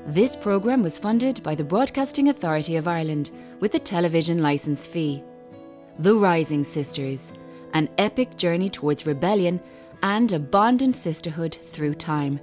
This programme was funded by the Broadcasting Authority of Ireland with a television licence fee. The Rising Sisters, an epic journey towards rebellion and a bond in sisterhood through time.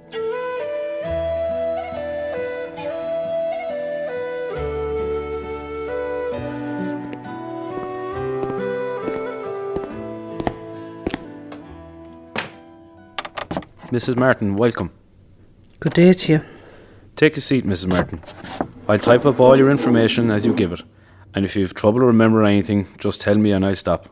Mrs. Martin, welcome. Good day to you. Take a seat, Mrs. Martin. I'll type up all your information as you give it, and if you have trouble remembering anything, just tell me and I'll stop.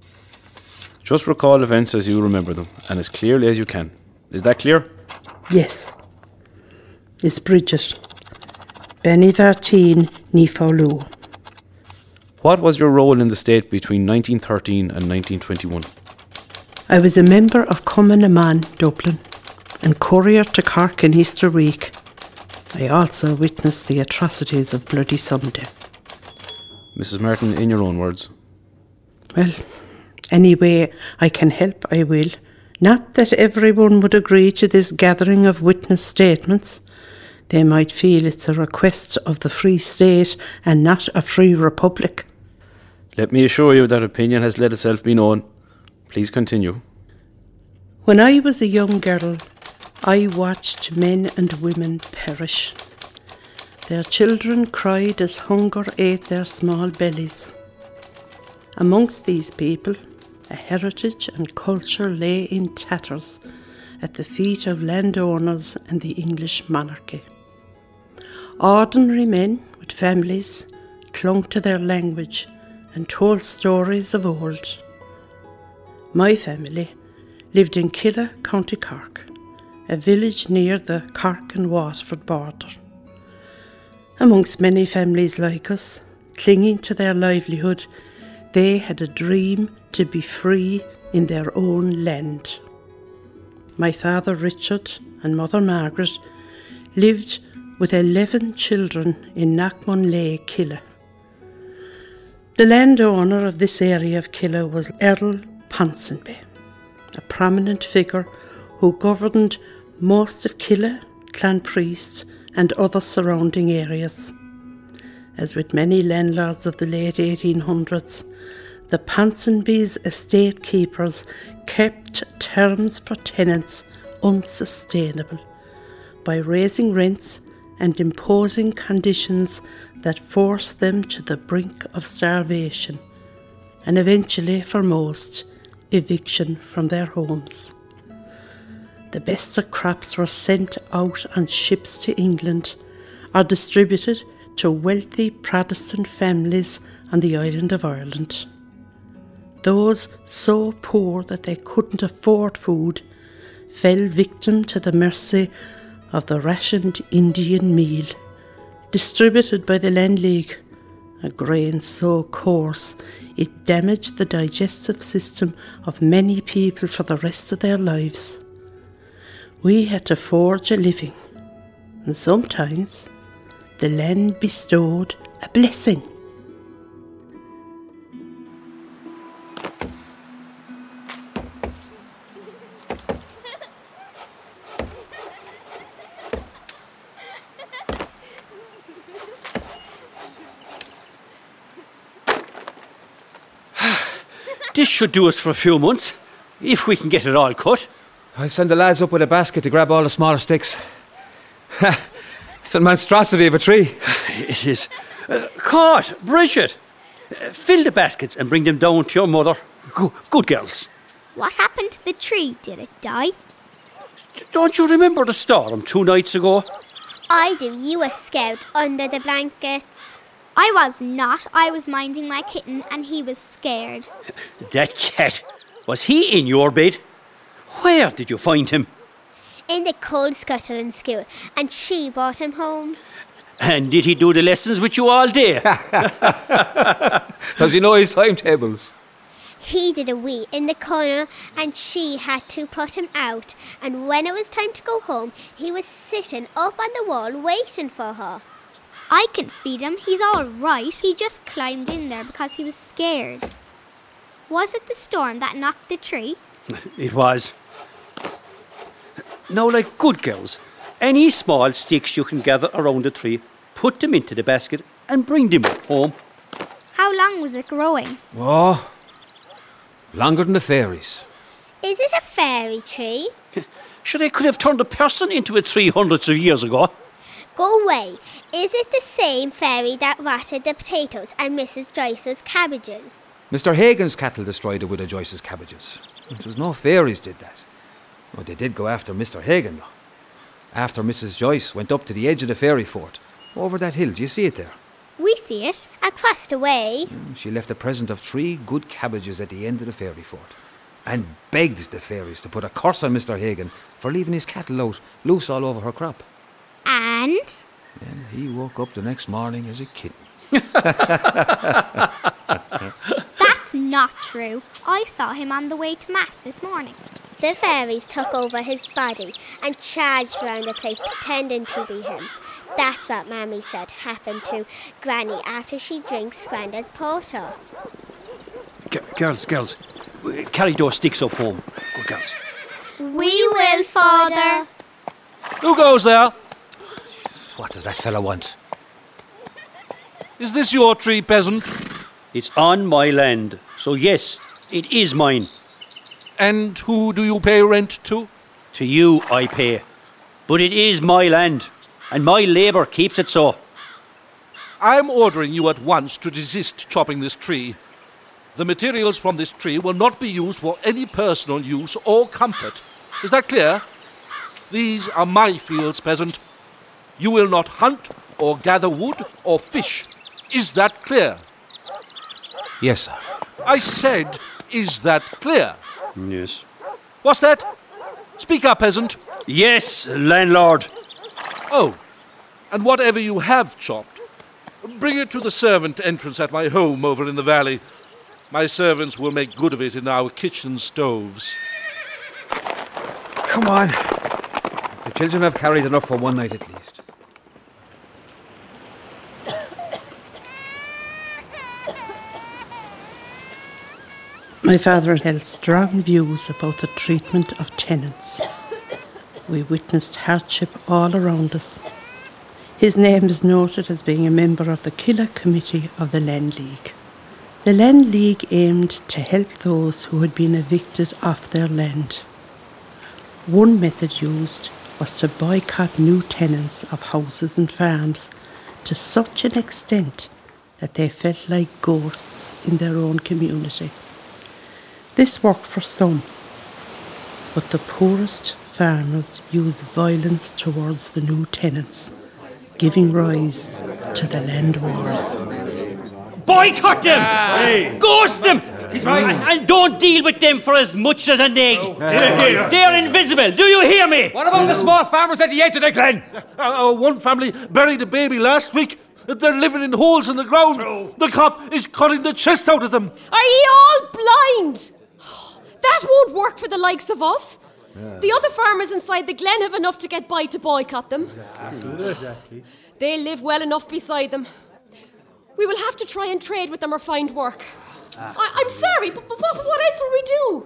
Just recall events as you remember them, and as clearly as you can. Is that clear? Yes. It's Bridget. Benny Varteen ní Fowlú. What was your role in the state between 1913 and 1921? I was a member of Cumann na mBan, Dublin, and courier to Cork in Easter week. I also witnessed the atrocities of Bloody Sunday. Mrs. Martin, in your own words. Well, any way I can help, I will. Not that everyone would agree to this gathering of witness statements. They might feel it's a request of the Free State and not a free republic. Let me assure you that opinion has let itself be known. Please continue. When I was a young girl, I watched men and women perish. Their children cried as hunger ate their small bellies. Amongst these people, a heritage and culture lay in tatters at the feet of landowners and the English monarchy. Ordinary men with families clung to their language and told stories of old. My family lived in Killa, County Cork, a village near the Cork and Waterford border. Amongst many families like us, clinging to their livelihood, they had a dream to be free in their own land. My father Richard and mother Margaret lived with 11 children in Knockmunlay, Killa. The landowner of this area of Killa was Earl Ponsonby, a prominent figure who governed most of Killa, Clonpriest and other surrounding areas. As with many landlords of the late 1800s, the Ponsonbys' estate keepers kept terms for tenants unsustainable by raising rents and imposing conditions that forced them to the brink of starvation and eventually, for most, eviction from their homes. The best of crops were sent out on ships to England or distributed to wealthy Protestant families on the island of Ireland. Those so poor that they couldn't afford food fell victim to the mercy of the rationed Indian meal, distributed by the Land League, a grain so coarse it damaged the digestive system of many people for the rest of their lives. We had to forge a living, and sometimes the land bestowed a blessing. This should do us for a few months, if we can get it all cut. I'll send the lads up with a basket to grab all the smaller sticks. It's a monstrosity of a tree. It is. Caught, Bridget. Fill the baskets and bring them down to your mother. Good girls. What happened to the tree? Did it die? Don't you remember the storm 2 nights ago? I do. You were scared under the blankets. I was not. I was minding my kitten and he was scared. That cat. Was he in your bed? Where did you find him? In the coal scuttle in school, and she brought him home. And did he do the lessons with you all day? Does he know his timetables? He did a wee in the corner and she had to put him out. And when it was time to go home, he was sitting up on the wall waiting for her. I can feed him. He's all right. He just climbed in there because he was scared. Was it the storm that knocked the tree? It was. Now, like good girls, Any small sticks you can gather around the tree, put them into the basket and bring them up home. How long was it growing? Oh, longer than the fairies. Is it a fairy tree? Sure, they could have turned a person into a tree hundreds of years ago. Go away. Is it the same fairy that rotted the potatoes and Mrs. Joyce's cabbages? Mr. Hagan's cattle destroyed the Widow Joyce's cabbages. It was no fairies did that. Well, they did go after Mr. Hagan, though. After Mrs. Joyce went up to the edge of the fairy fort, over that hill. Do you see it there? We see it. Across the way. She left a present of 3 good cabbages at the end of the fairy fort and begged the fairies to put a curse on Mr. Hagan for leaving his cattle out loose all over her crop. And? And he woke up the next morning as a kitten. That's not true. I saw him on the way to Mass this morning. The fairies took over his body and charged around the place pretending to be him. That's what Mammy said happened to Granny after she drinks Grandad's porter. Girls, carry those sticks up home. Good girls. We will, Father. Who goes there? What does that fella want? Is this your tree, peasant? It's on my land, so yes, it is mine. And who do you pay rent to? To you I pay. But it is my land, and my labour keeps it so. I'm ordering you at once to desist chopping this tree. The materials from this tree will not be used for any personal use or comfort. Is that clear? These are my fields, peasant. You will not hunt or gather wood or fish. Is that clear? Yes, sir. I said, is that clear? Yes. What's that? Speak up, peasant. Yes, landlord. Oh, and whatever you have chopped, bring it to the servant entrance at my home over in the valley. My servants will make good of it in our kitchen stoves. Come on. The children have carried enough for one night at least. My father held strong views about the treatment of tenants. We witnessed hardship all around us. His name is noted as being a member of the Killer Committee of the Land League. The Land League aimed to help those who had been evicted off their land. One method used was to boycott new tenants of houses and farms to such an extent that they felt like ghosts in their own community. This worked for some, but the poorest farmers used violence towards the new tenants, giving rise to the land wars. Boycott them! Ghost them! And don't deal with them for as much as an egg. They're invisible. Do you hear me? What about the small farmers at the edge of the glen? One family buried a baby last week. They're living in holes in the ground. The cop is cutting the chest out of them. Are ye all blind? That won't work for the likes of us. The other farmers inside the glen have enough to get by to boycott them. Exactly. They live well enough beside them. We will have to try and trade with them or find work. I'm sorry, but what else will we do?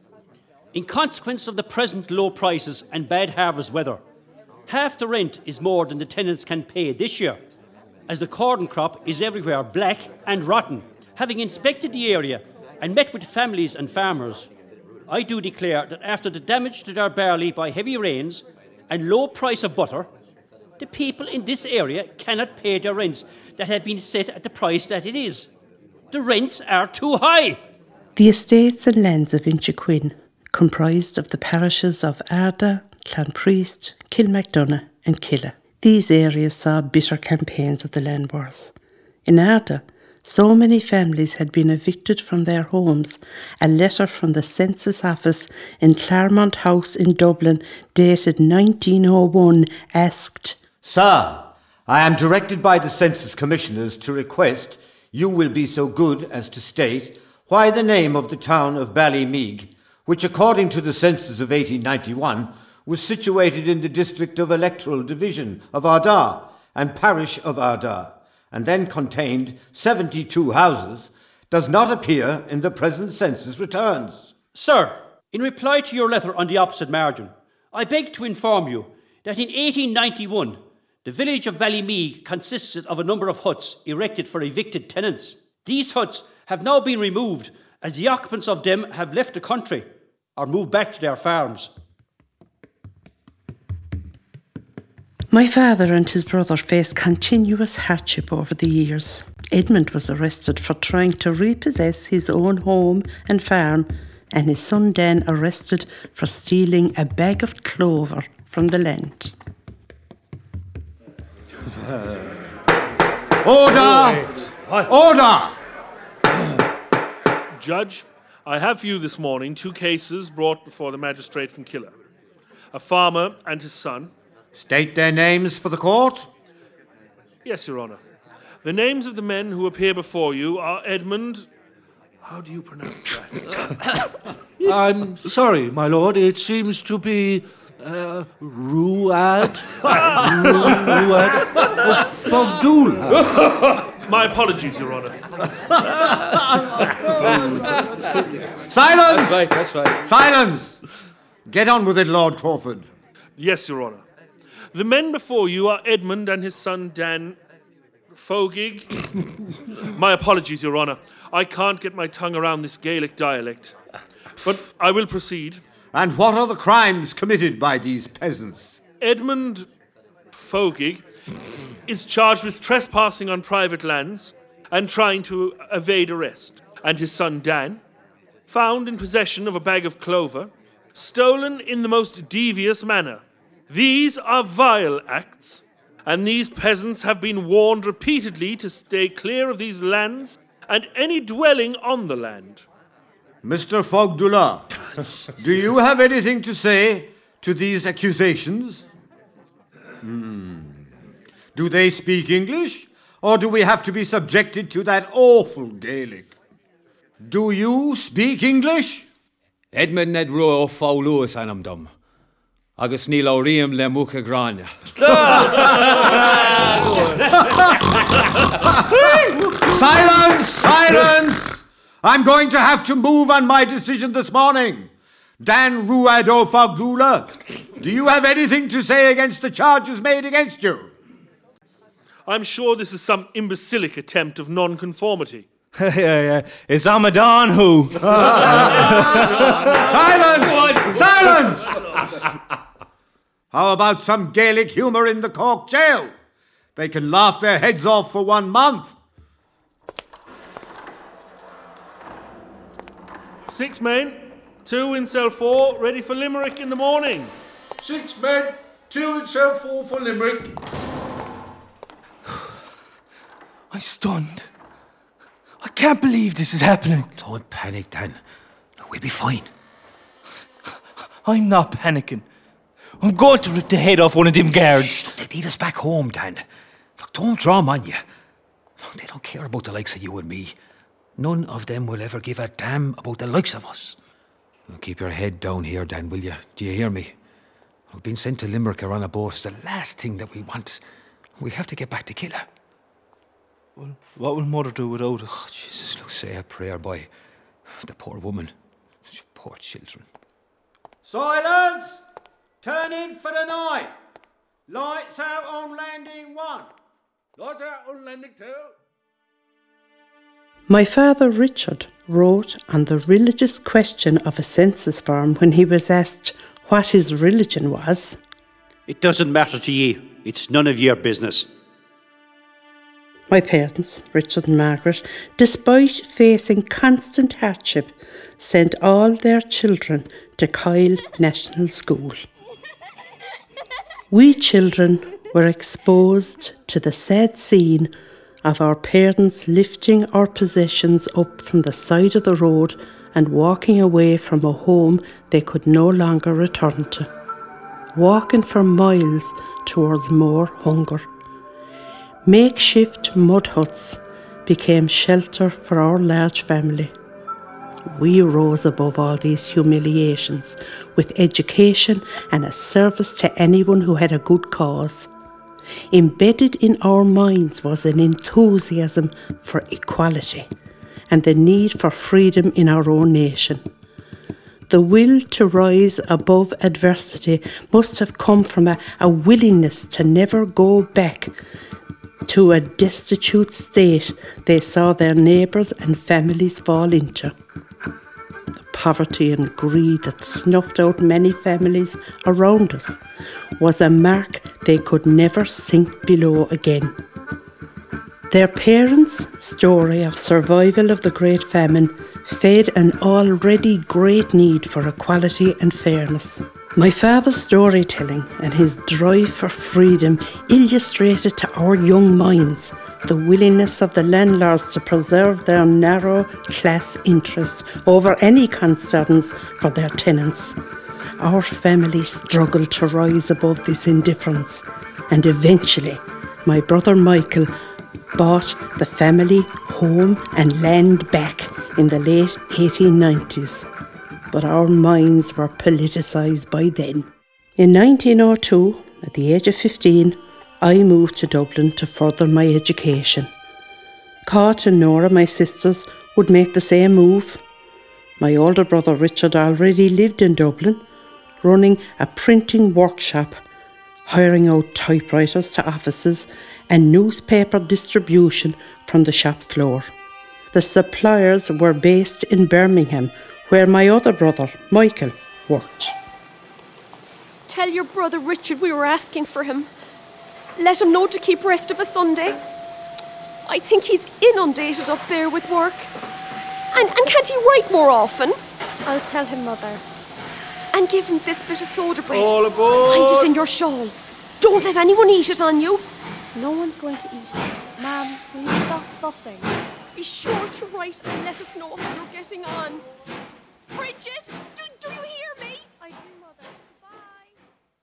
In consequence of the present low prices and bad harvest weather, half the rent is more than the tenants can pay this year, as the corn crop is everywhere black and rotten. Having inspected the area and met with families and farmers, I do declare that after the damage to their barley by heavy rains and low price of butter, the people in this area cannot pay their rents that have been set at the price that it is. The rents are too high. The estates and lands of Inchiquin comprised of the parishes of Arda, Clanpriest, Kilmacdonough and Killa. These areas saw bitter campaigns of the land wars. In Arda, so many families had been evicted from their homes. A letter from the Census Office in Claremont House in Dublin, dated 1901, asked, Sir, I am directed by the Census Commissioners to request you will be so good as to state why the name of the town of Ballymeig, which according to the census of 1891 was situated in the district of electoral division of Ardagh and parish of Ardagh, and then contained 72 houses, does not appear in the present census returns. Sir, in reply to your letter on the opposite margin, I beg to inform you that in 1891, the village of Ballymeig consisted of a number of huts erected for evicted tenants. These huts have now been removed as the occupants of them have left the country or moved back to their farms. My father and his brother faced continuous hardship over the years. Edmund was arrested for trying to repossess his own home and farm, and his son Dan arrested for stealing a bag of clover from the land. Order! Order! Judge, I have for you this morning 2 cases brought before the magistrate from Killer. A farmer and his son. State their names for the court. Yes, Your Honour. The names of the men who appear before you are Edmund... How do you pronounce that? I'm sorry, my lord. It seems to be Ruad. Ruad Fogdula. My apologies, Your Honour. Silence! That's right. Silence! Get on with it, Lord Crawford. Yes, Your Honour. The men before you are Edmund and his son Dan Fogig. My apologies, Your Honour. I can't get my tongue around this Gaelic dialect. But I will proceed. And what are the crimes committed by these peasants? Edmund Fogig is charged with trespassing on private lands and trying to evade arrest. And his son Dan, found in possession of a bag of clover, stolen in the most devious manner. These are vile acts, and these peasants have been warned repeatedly to stay clear of these lands and any dwelling on the land. Mr. Fogdula, do you have anything to say to these accusations? Do they speak English, or do we have to be subjected to that awful Gaelic? Do you speak English? Edmund Ned Roe Fáu Lewis anam dum. Agus níl áríam le mucha gráine. Silence! Silence! I'm going to have to move on my decision this morning. Dan Ruado Fogdula, do you have anything to say against the charges made against you? I'm sure this is some imbecilic attempt of non-conformity. It's Amadan who... Silence! Silence! How about some Gaelic humour in the Cork jail? They can laugh their heads off for 1 month. 6 men, 2 in cell 4, ready for Limerick in the morning. 6 men, 2 in cell 4 for Limerick. I'm stunned. I can't believe this is happening. Don't panic, Dan. We'll be fine. I'm not panicking. I'm going to rip the head off one of them guards. They need us back home, Dan. Look, don't draw 'em on you. Look, they don't care about the likes of you and me. None of them will ever give a damn about the likes of us. Now, keep your head down here, Dan, will you? Do you hear me? We've been sent to Limerick or on a boat. It's the last thing that we want. We have to get back to Killer. Well, what will Mother do without us? Oh, Jesus, look, say a prayer, boy. The poor woman. Poor children. Silence! Turn in for the night. Lights out on landing 1. Lights out on landing 2. My father Richard wrote on the religious question of a census form when he was asked what his religion was. It doesn't matter to ye. It's none of your business. My parents, Richard and Margaret, despite facing constant hardship, sent all their children to Kyle National School. We children were exposed to the sad scene of our parents lifting our possessions up from the side of the road and walking away from a home they could no longer return to, walking for miles towards more hunger. Makeshift mud huts became shelter for our large family. We rose above all these humiliations with education and a service to anyone who had a good cause. Embedded in our minds was an enthusiasm for equality and the need for freedom in our own nation. The will to rise above adversity must have come from a willingness to never go back to a destitute state they saw their neighbours and families fall into. The poverty and greed that snuffed out many families around us was a mark they could never sink below again. Their parents' story of survival of the Great Famine fed an already great need for equality and fairness. My father's storytelling and his drive for freedom illustrated to our young minds the willingness of the landlords to preserve their narrow class interests over any concerns for their tenants. Our family struggled to rise above this indifference, and eventually my brother Michael bought the family home and land back in the late 1890s. But our minds were politicised by then. In 1902, at the age of 15, I moved to Dublin to further my education. Cát and Nora, my sisters, would make the same move. My older brother Richard already lived in Dublin, running a printing workshop, hiring out typewriters to offices and newspaper distribution from the shop floor. The suppliers were based in Birmingham, where my other brother, Michael, worked. Tell your brother Richard we were asking for him. Let him know to keep rest of a Sunday. I think he's inundated up there with work. And can't he write more often? I'll tell him, Mother. And give him this bit of soda bread. All aboard! Hide it in your shawl. Don't let anyone eat it on you. No one's going to eat it. Mum, will you stop fussing? Be sure to write and let us know how you're getting on. Bridget, do you hear me? I do, Mother. Goodbye.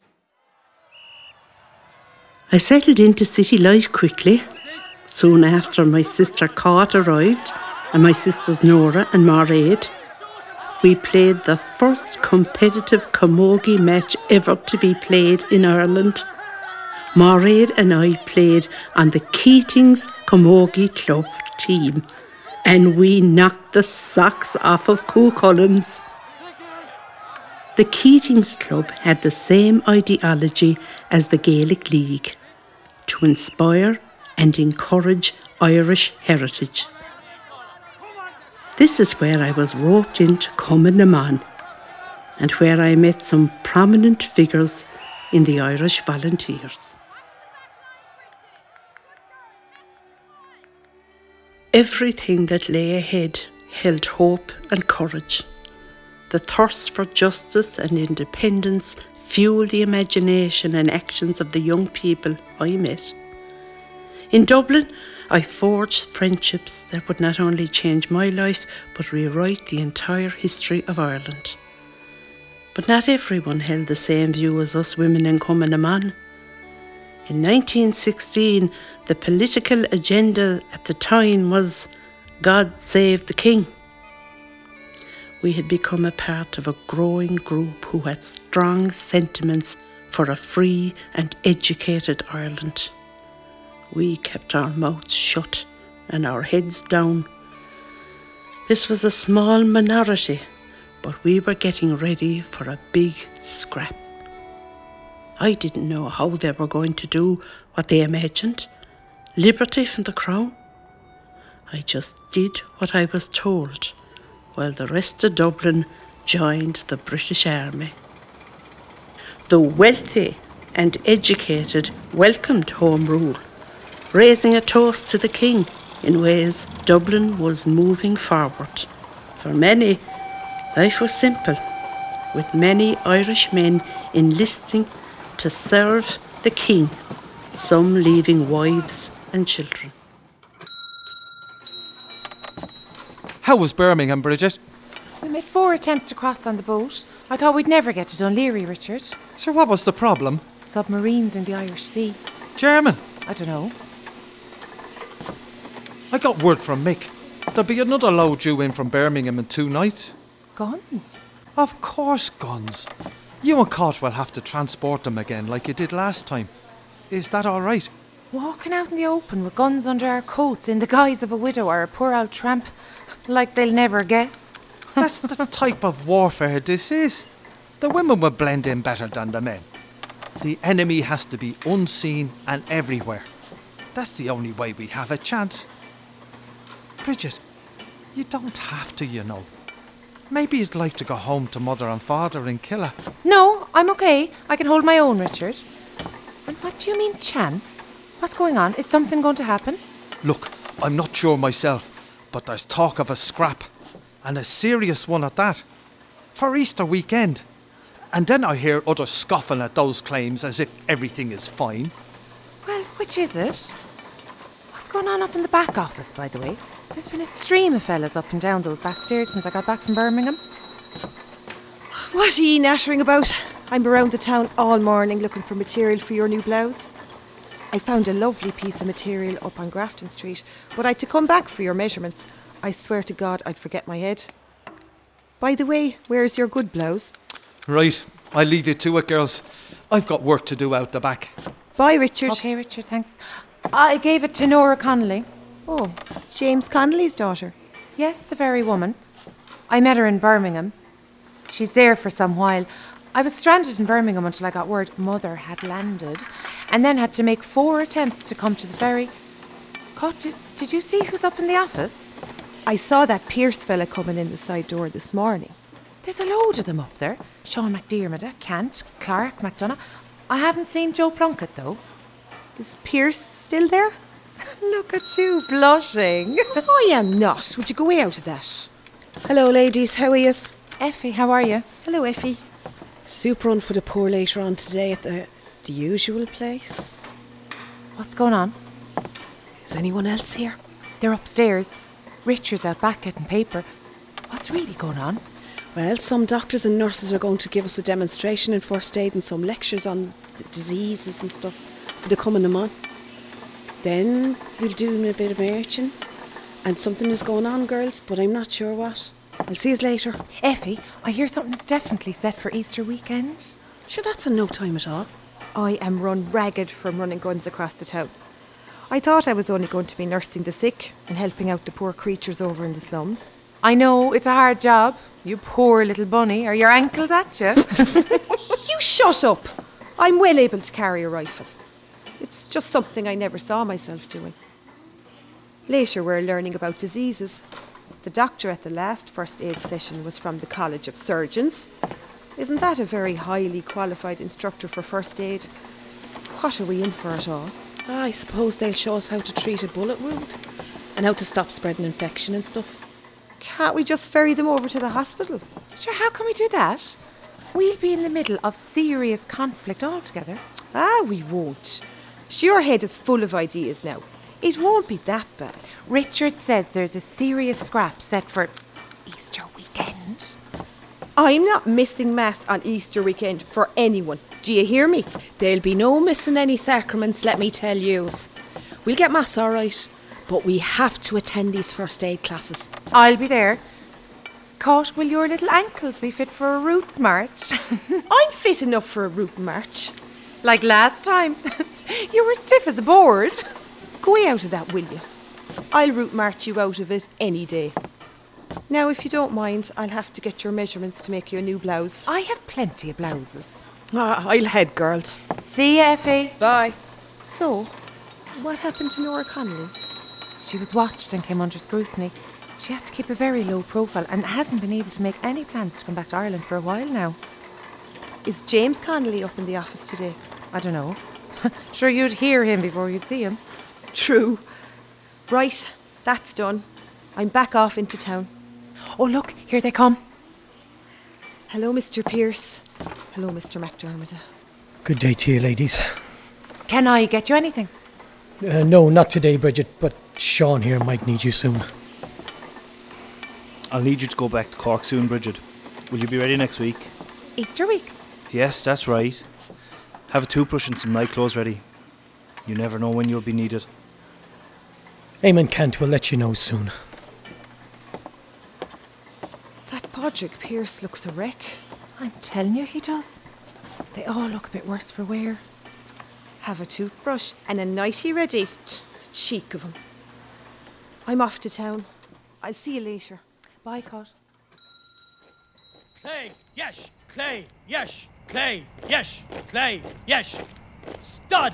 I settled into city life quickly. Soon after, my sister Cát arrived, and my sisters Nora and Mairead. We played the first competitive camogie match ever to be played in Ireland. Mairead and I played on the Keatings Camogie Club team, and we knocked the socks off of Cuchulain's. The Keatings Club had the same ideology as the Gaelic League, to inspire and encourage Irish heritage. This is where I was roped into Cumann na mBan, and where I met some prominent figures in the Irish Volunteers. Everything that lay ahead held hope and courage. The thirst for justice and independence fueled the imagination and actions of the young people I met. In Dublin, I forged friendships that would not only change my life, but rewrite the entire history of Ireland. But not everyone held the same view as us women in Cumann na mBan. In 1916, the political agenda at the time was God Save the King. We had become a part of a growing group who had strong sentiments for a free and educated Ireland. We kept our mouths shut and our heads down. This was a small minority, but we were getting ready for a big scrap. I didn't know how they were going to do what they imagined. Liberty from the Crown. I just did what I was told, while the rest of Dublin joined the British Army. The wealthy and educated welcomed Home Rule, raising a toast to the King in ways Dublin was moving forward. For many, life was simple, with many Irish men enlisting to serve the King, some leaving wives and children. How was Birmingham, Bridget? We made 4 attempts to cross on the boat. I thought we'd never get to Dunleary, Richard. So what was the problem? Submarines in the Irish Sea. German? I don't know. I got word from Mick. There'll be another load due in from Birmingham in 2 nights. Guns? Of course, guns. You and Cát will have to transport them again like you did last time. Is that all right? Walking out in the open with guns under our coats in the guise of a widow or a poor old tramp, like they'll never guess. That's the type of warfare this is. The women will blend in better than the men. The enemy has to be unseen and everywhere. That's the only way we have a chance. Bridget, you don't have to, you know. Maybe you'd like to go home to Mother and Father in Killa. No, I'm okay. I can hold my own, Richard. And what do you mean, chance? What's going on? Is something going to happen? Look, I'm not sure myself, but there's talk of a scrap. And a serious one at that. For Easter weekend. And then I hear others scoffing at those claims as if everything is fine. Well, which is it? What's going on up in the back office, by the way? There's been a stream of fellas up and down those back stairs since I got back from Birmingham. What are ye nattering about? I'm around the town all morning looking for material for your new blouse. I found a lovely piece of material up on Grafton Street, but I'd to come back for your measurements. I swear to God I'd forget my head. By the way, where's your good blouse? Right, I'll leave you to it, girls. I've got work to do out the back. Bye, Richard. Okay, Richard, thanks. I gave it to Nora Connolly. Oh, James Connolly's daughter? Yes, the very woman. I met her in Birmingham. She's there for some while. I was stranded in Birmingham until I got word Mother had landed, and then had to make 4 attempts to come to the ferry. God, did you see who's up in the office? I saw that Pierce fella coming in the side door this morning. There's a load of them up there. Sean McDiarmid, Kent, Clark, McDonough. I haven't seen Joe Plunkett, though. Is Pierce still there? Look at you, blushing. I am not. Would you go way out of that? Hello, ladies. How are you? Effie, how are you? Hello, Effie. Soup run for the poor later on today at the usual place. What's going on? Is anyone else here? They're upstairs. Richard's out back getting paper. What's really going on? Well, some doctors and nurses are going to give us a demonstration in first aid and some lectures on the diseases and stuff for the coming month. Then we'll do a bit of marching. And something is going on, girls, but I'm not sure what. I'll see you later. Effie, I hear something's definitely set for Easter weekend. Sure, that's in no time at all. I am run ragged from running guns across the town. I thought I was only going to be nursing the sick and helping out the poor creatures over in the slums. I know, it's a hard job. You poor little bunny. Are your ankles at you? You shut up! I'm well able to carry a rifle. It's just something I never saw myself doing. Later we're learning about diseases. The doctor at the last first aid session was from the College of Surgeons. Isn't that a very highly qualified instructor for first aid? What are we in for at all? I suppose they'll show us how to treat a bullet wound and how to stop spreading infection and stuff. Can't we just ferry them over to the hospital? Sure, how can we do that? We'll be in the middle of serious conflict altogether. We won't. Your head is full of ideas now. It won't be that bad. Richard says there's a serious scrap set for Easter weekend. I'm not missing Mass on Easter weekend for anyone. Do you hear me? There'll be no missing any sacraments, let me tell you. We'll get Mass all right, but we have to attend these first aid classes. I'll be there. Caught, will your little ankles be fit for a route march? I'm fit enough for a route march. Like last time. You were stiff as a board. Go way out of that, will you? I'll route march you out of it any day. Now, if you don't mind, I'll have to get your measurements to make you a new blouse. I have plenty of blouses. I'll head, girls. See you, Effie. Bye. So, what happened to Nora Connolly? She was watched and came under scrutiny. She had to keep a very low profile and hasn't been able to make any plans to come back to Ireland for a while now. Is James Connolly up in the office today? I don't know. Sure, you'd hear him before you'd see him. True. Right, that's done. I'm back off into town. Oh, look, here they come. Hello, Mr. Pierce. Hello, Mr. McDermott. Good day to you, ladies. Can I get you anything? No, not today, Bridget, but Sean here might need you soon. I'll need you to go back to Cork soon, Bridget. Will you be ready next week? Easter week? Yes, that's right. Have a toothbrush and some night clothes ready. You never know when you'll be needed. Eamon Kent will let you know soon. That Podrick Pierce looks a wreck. I'm telling you he does. They all look a bit worse for wear. Have a toothbrush and a nightie ready. The cheek of him. I'm off to town. I'll see you later. Bye, Cot. Clay, yes. Clay, yes. Clay, yes. Clay, yes. Stud.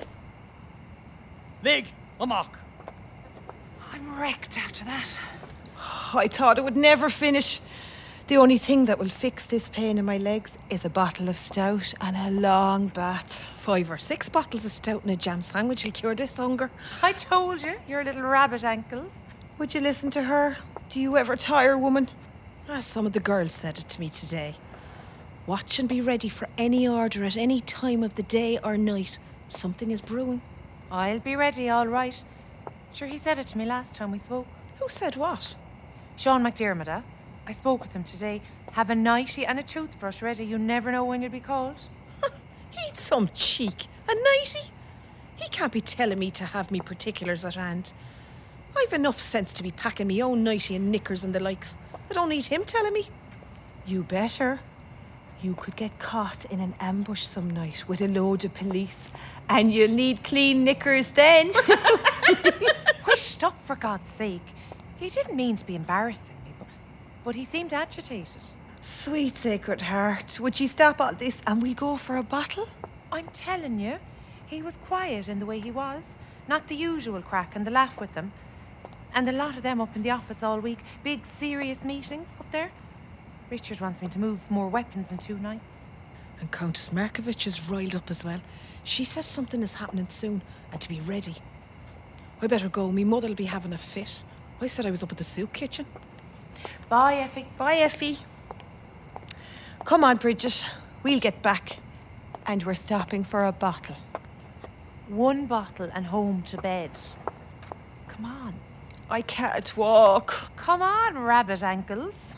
Lig, amok. I'm wrecked after that. I thought it would never finish. The only thing that will fix this pain in my legs is a bottle of stout and a long bath. 5 or 6 bottles of stout and a jam sandwich will cure this hunger. I told you, your little rabbit ankles. Would you listen to her? Do you ever tire, woman? Some of the girls said it to me today. Watch and be ready for any order at any time of the day or night. Something is brewing. I'll be ready, all right. Sure, he said it to me last time we spoke. Who said what? Sean McDermott. I spoke with him today. Have a nightie and a toothbrush ready. You never know when you'll be called. He'd some cheek. A nightie? He can't be telling me to have me particulars at hand. I've enough sense to be packing me own nightie and knickers and the likes. I don't need him telling me. You better. You could get caught in an ambush some night with a load of police, and you'll need clean knickers then. Hushed up, for God's sake. He didn't mean to be embarrassing me, but he seemed agitated. Sweet Sacred Heart, would you stop all this and we go for a bottle? I'm telling you, he was quiet in the way he was. Not the usual crack and the laugh with them. And a lot of them up in the office all week. Big, serious meetings up there. Richard wants me to move more weapons in 2 nights. And Countess Markovich is riled up as well. She says something is happening soon and to be ready. I better go. Me mother'll be having a fit. I said I was up at the soup kitchen. Bye, Effie. Bye, Effie. Come on, Bridget. We'll get back. And we're stopping for a bottle. 1 bottle and home to bed. Come on. I can't walk. Come on, rabbit ankles.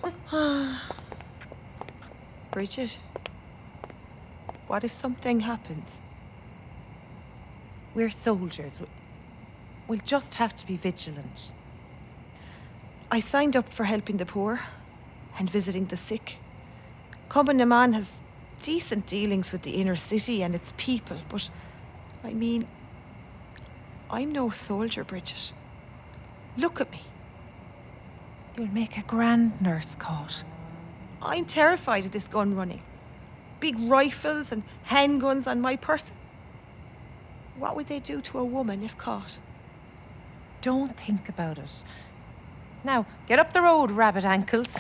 Bridget, what if something happens? We're soldiers. We'll just have to be vigilant. I signed up for helping the poor and visiting the sick. Cumann na mBan has decent dealings with the inner city and its people, but I mean, I'm no soldier, Bridget. Look at me. You'll make a grand nurse, Caught. I'm terrified of this gun running. Big rifles and handguns on my person. What would they do to a woman if caught? Don't think about it. Now, get up the road, rabbit ankles.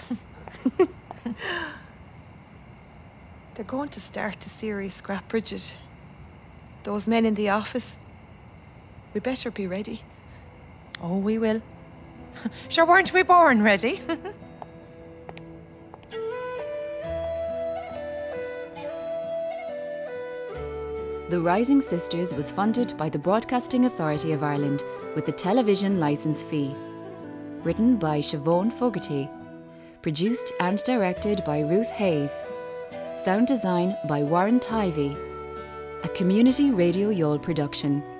They're going to start a serious scrap, Bridget. Those men in the office. We better be ready. Oh, we will. Sure, weren't we born ready? The Rising Sisters was funded by the Broadcasting Authority of Ireland with the television licence fee. Written by Siobhan Fogarty. Produced and directed by Ruth Hayes. Sound design by Warren Tivey. A Community Radio Yole production.